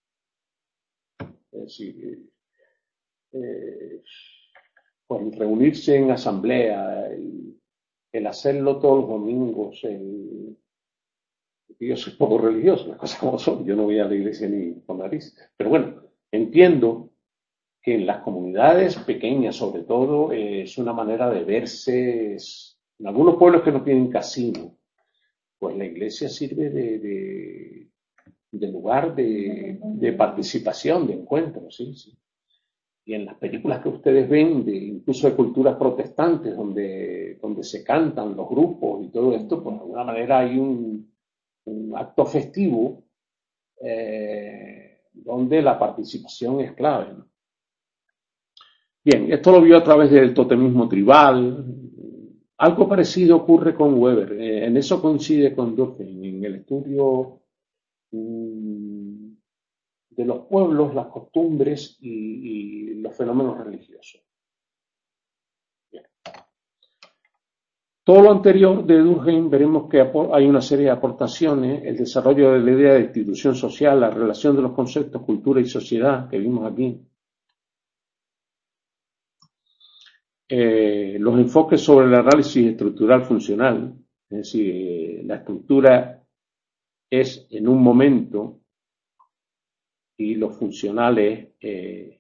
Es decir, eh, pues reunirse en asamblea, el, el hacerlo todos los domingos, el, yo soy poco religioso, las cosas como son, yo no voy a la iglesia ni con nariz, pero bueno, entiendo que en las comunidades pequeñas sobre todo eh, es una manera de verse, es, en algunos pueblos que no tienen casino, pues la iglesia sirve de, de, de lugar de, de participación, de encuentro, sí, sí. Y en las películas que ustedes ven, de, incluso de culturas protestantes, donde, donde se cantan los grupos y todo esto, pues de alguna manera hay un, un acto festivo eh, donde la participación es clave, ¿no? Bien, esto lo vio a través del totemismo tribal. Algo parecido ocurre con Weber. Eh, en eso coincide con Durkheim, en el estudio mmm, de los pueblos, las costumbres y, y los fenómenos religiosos. Bien. Todo lo anterior de Durkheim veremos que hay una serie de aportaciones, el desarrollo de la idea de institución social, la relación de los conceptos cultura y sociedad que vimos aquí, eh, los enfoques sobre el análisis estructural funcional, es decir, eh, la estructura es en un momento y lo funcional es eh,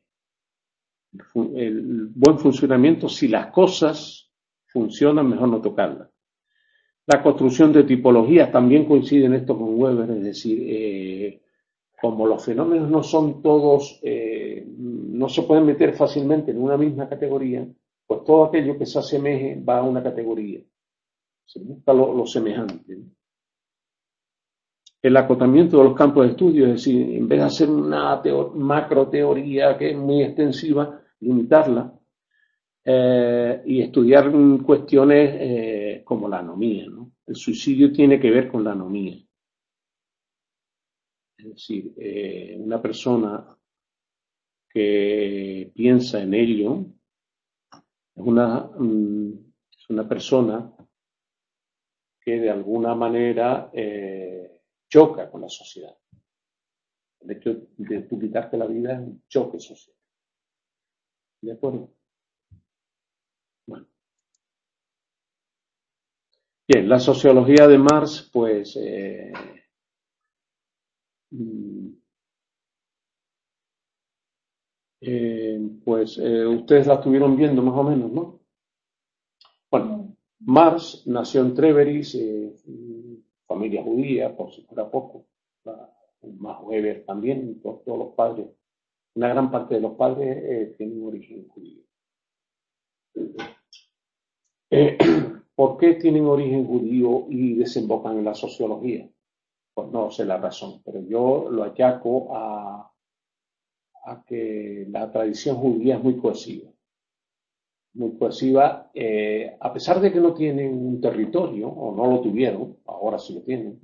el buen funcionamiento. Si las cosas funcionan, mejor no tocarlas. La construcción de tipologías también coincide en esto con Weber, es decir, eh, como los fenómenos no son todos, eh, no se pueden meter fácilmente en una misma categoría, pues todo aquello que se asemeje va a una categoría. Se busca lo, lo semejante, ¿no? El acotamiento de los campos de estudio, es decir, en vez de hacer una macro teoría que es muy extensiva, limitarla eh, y estudiar cuestiones eh, como la anomía, ¿no? El suicidio tiene que ver con la anomía. Es decir, eh, una persona que piensa en ello es una, um, es una persona que de alguna manera eh, choca con la sociedad. El hecho de tú quitarte la vida es un choque social. ¿De acuerdo? Bueno. Bien, la sociología de Marx, pues, eh, eh, pues eh, ustedes la estuvieron viendo más o menos, ¿no? Bueno, Marx nació en Treveris, eh, familia judía, por si fuera poco, Max Weber también, todos, todos los padres, una gran parte de los padres eh, tienen origen judío. Eh, ¿Por qué tienen origen judío y desembocan en la sociología? Pues no sé la razón, pero yo lo achaco a, a que la tradición judía es muy cohesiva. Muy cohesiva, eh, a pesar de que no tienen un territorio, o no lo tuvieron, ahora sí lo tienen,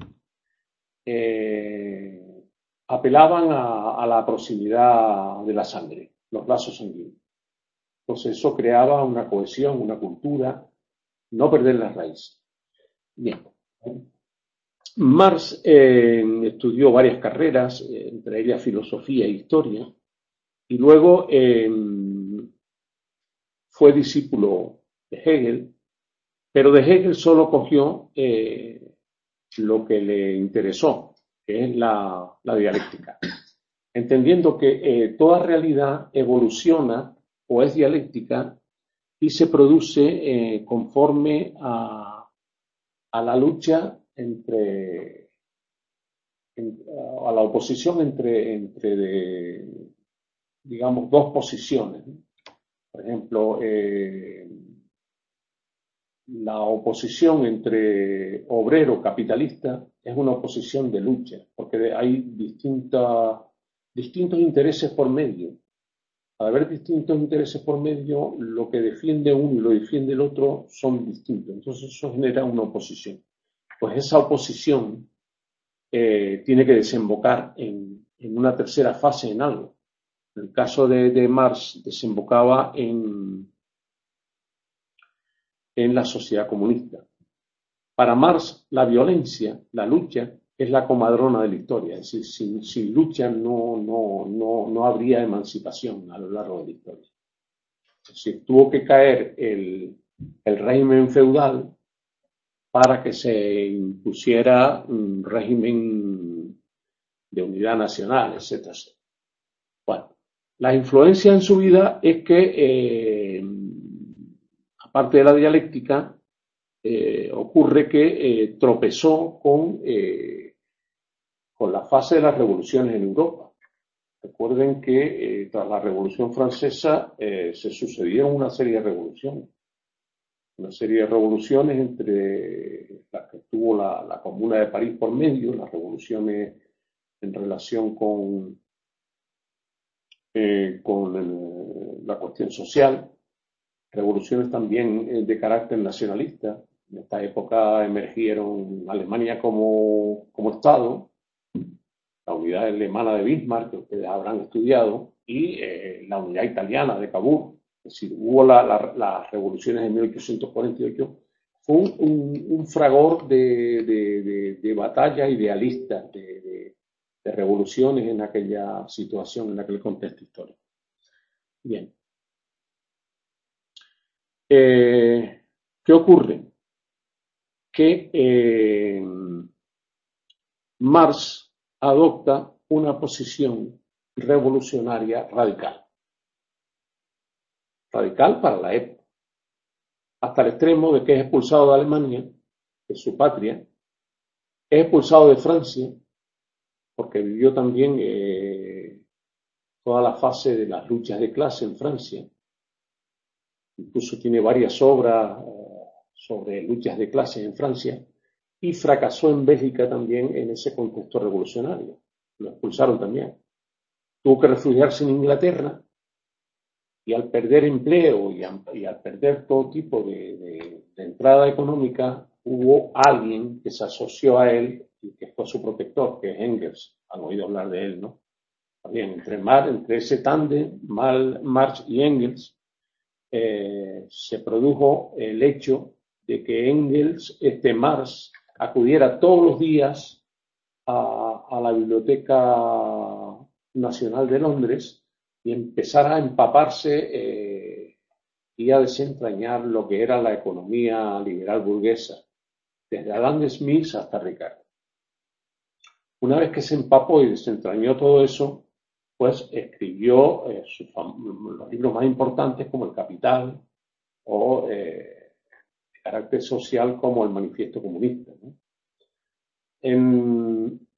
eh, apelaban a, a la proximidad de la sangre, los lazos sanguíneos. Entonces eso creaba una cohesión, una cultura, no perder las raíces. Bien. Marx eh, estudió varias carreras, eh, entre ellas filosofía e historia, y luego eh, fue discípulo de Hegel, pero de Hegel solo cogió eh, lo que le interesó, que es la, la dialéctica, entendiendo que eh, toda realidad evoluciona o es dialéctica y se produce eh, conforme a, a la lucha entre, en, a la oposición entre, entre de, digamos, dos posiciones. Por ejemplo, eh, la oposición entre obrero capitalista es una oposición de lucha, porque hay distintas, distintos intereses por medio. Al haber distintos intereses por medio, lo que defiende uno y lo defiende el otro son distintos. Entonces eso genera una oposición. Pues esa oposición eh, tiene que desembocar en, en una tercera fase, en algo. En el caso de, de Marx desembocaba en, en la sociedad comunista. Para Marx, la violencia, la lucha, es la comadrona de la historia. Es decir, sin, sin lucha no, no, no, no habría emancipación a lo largo de la historia. Es decir, tuvo que caer el, el régimen feudal para que se impusiera un régimen de unidad nacional, etcétera. Bueno, la influencia en su vida es que, eh, aparte de la dialéctica, eh, ocurre que eh, tropezó con, eh, con la fase de las revoluciones en Europa. Recuerden que eh, tras la Revolución Francesa eh, se sucedieron una serie de revoluciones. Una serie de revoluciones entre las que tuvo la, la Comuna de París por medio, las revoluciones en relación con, eh, con el, la cuestión social, revoluciones también eh, de carácter nacionalista. En esta época emergieron Alemania como, como Estado, la unidad alemana de Bismarck, que ustedes habrán estudiado, y eh, la unidad italiana de Cavour. Es decir, hubo la, la, las revoluciones de mil ochocientos cuarenta y ocho, fue un, un, un fragor de, de, de, de batalla idealista, de, de, de revoluciones en aquella situación, en aquel contexto histórico. Bien. Eh, ¿Qué ocurre? Que eh, Marx adopta una posición revolucionaria radical. Radical para la época. Hasta el extremo de que es expulsado de Alemania, de su patria, es expulsado de Francia, porque vivió también eh, toda la fase de las luchas de clase en Francia. Incluso tiene varias obras eh, sobre luchas de clase en Francia, y fracasó en Bélgica también en ese contexto revolucionario. Lo expulsaron también. Tuvo que refugiarse en Inglaterra, y al perder empleo y, a, y al perder todo tipo de, de, de entrada económica, hubo alguien que se asoció a él y que fue su protector, que es Engels. Han oído hablar de él, ¿no? También entre, Mar, entre ese tándem, Marx y Engels, eh, se produjo el hecho de que Engels, este Marx, acudiera todos los días a, a la Biblioteca Nacional de Londres y empezara a empaparse eh, y a desentrañar lo que era la economía liberal burguesa, desde Adam Smith hasta Ricardo. Una vez que se empapó y desentrañó todo eso, pues escribió eh, sus, los libros más importantes como El Capital o eh, de carácter social como El Manifiesto Comunista, ¿no? En,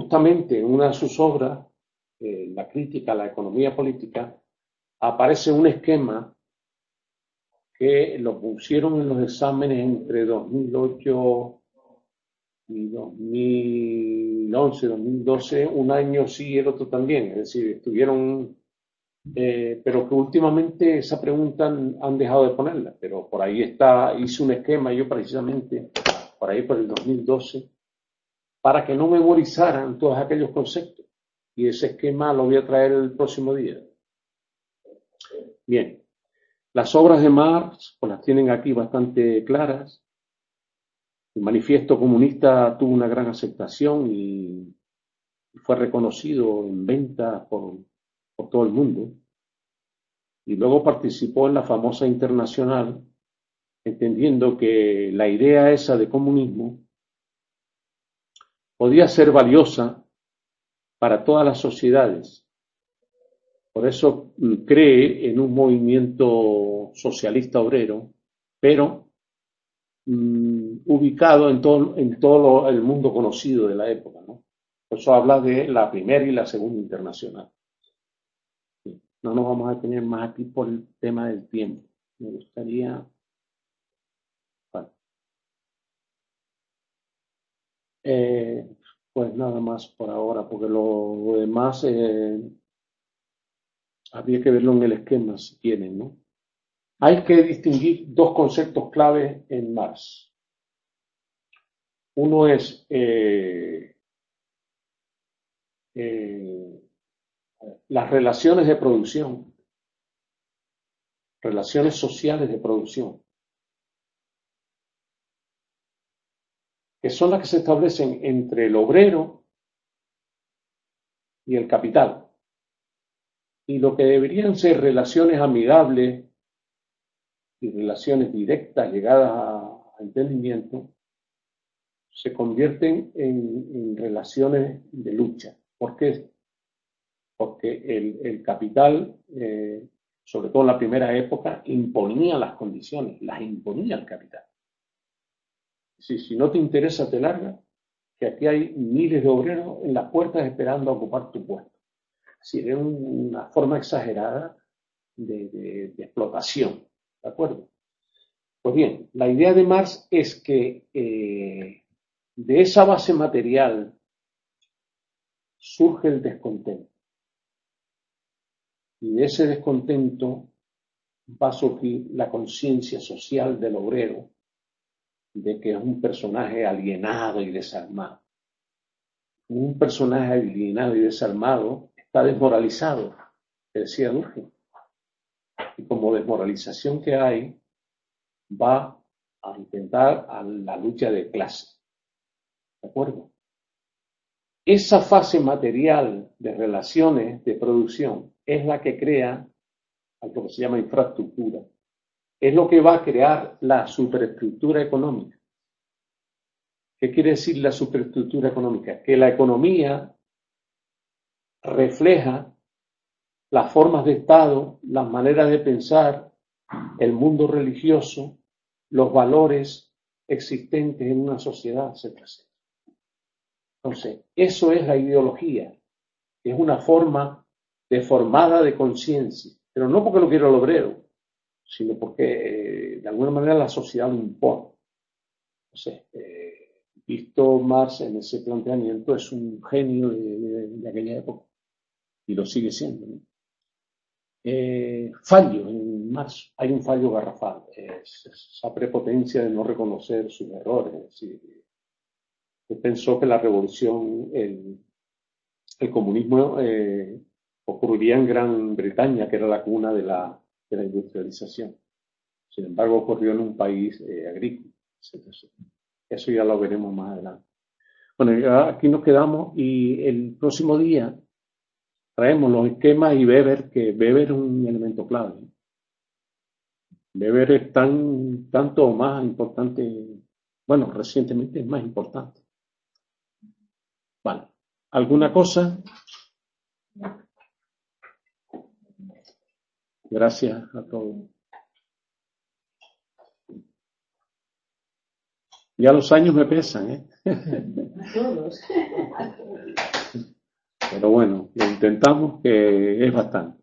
justamente en una de sus obras, eh, La crítica a la economía política, aparece un esquema que lo pusieron en los exámenes entre dos mil ocho y dos mil once, dos mil doce, un año sí y el otro también, es decir, estuvieron, eh, pero que últimamente esa pregunta han, han dejado de ponerla, pero por ahí está, hice un esquema yo precisamente, por ahí por el dos mil doce, para que no memorizaran todos aquellos conceptos, y ese esquema lo voy a traer el próximo día. Bien, las obras de Marx, pues las tienen aquí bastante claras. El manifiesto comunista tuvo una gran aceptación y fue reconocido en venta por, por todo el mundo. Y luego participó en la famosa Internacional, entendiendo que la idea esa de comunismo podía ser valiosa para todas las sociedades. Por eso cree en un movimiento socialista obrero, pero mmm, ubicado en todo, en todo el mundo conocido de la época, ¿no? Por eso habla de la primera y la segunda internacional. Sí. No nos vamos a detener más aquí por el tema del tiempo. Me gustaría... Bueno, eh, pues nada más por ahora, porque lo, lo demás eh, habría que verlo en el esquema si quieren, ¿no? Hay que distinguir dos conceptos claves en Marx. Uno es eh, eh, las relaciones de producción, relaciones sociales de producción, que son las que se establecen entre el obrero y el capital. Y lo que deberían ser relaciones amigables y relaciones directas, llegadas a, a entendimiento, se convierten en, en relaciones de lucha. ¿Por qué? Porque el, el capital, eh, sobre todo en la primera época, imponía las condiciones, las imponía el capital. Si, si no te interesa, te larga, que aquí hay miles de obreros en las puertas esperando a ocupar tu puesto. Así es una forma exagerada de, de, de explotación, ¿de acuerdo? Pues bien, la idea de Marx es que eh, de esa base material surge el descontento. Y de ese descontento va a surgir la conciencia social del obrero de que es un personaje alienado y desarmado. Un personaje alienado y desarmado está desmoralizado, que decía Durkheim. Y como desmoralización que hay, va a intentar a la lucha de clase. ¿De acuerdo? Esa fase material de relaciones de producción es la que crea algo que se llama infraestructura. Es lo que va a crear la superestructura económica. ¿Qué quiere decir la superestructura económica? Que la economía refleja las formas de Estado, las maneras de pensar, el mundo religioso, los valores existentes en una sociedad, etcétera. Entonces, eso es la ideología, es una forma deformada de conciencia, pero no porque lo quiera el obrero, sino porque eh, de alguna manera la sociedad lo impone. Entonces, eh, visto Marx en ese planteamiento, es un genio de, de, de aquella época y lo sigue siendo, ¿no? Eh, fallo en Marx, hay un fallo garrafal, es, es esa prepotencia de no reconocer sus errores. Es decir, él pensó que la revolución, el, el comunismo eh, ocurriría en Gran Bretaña, que era la cuna de la, de la industrialización. Sin embargo, ocurrió en un país eh, agrícola, etcétera. Eso ya lo veremos más adelante. Bueno, ya aquí nos quedamos y el próximo día traemos los esquemas y Weber, que Weber es un elemento clave. Weber es tan, tanto o más importante, bueno, recientemente es más importante. Vale. ¿Alguna cosa? Gracias a todos. Ya los años me pesan, ¿eh? Todos. pero bueno, lo intentamos, que es bastante.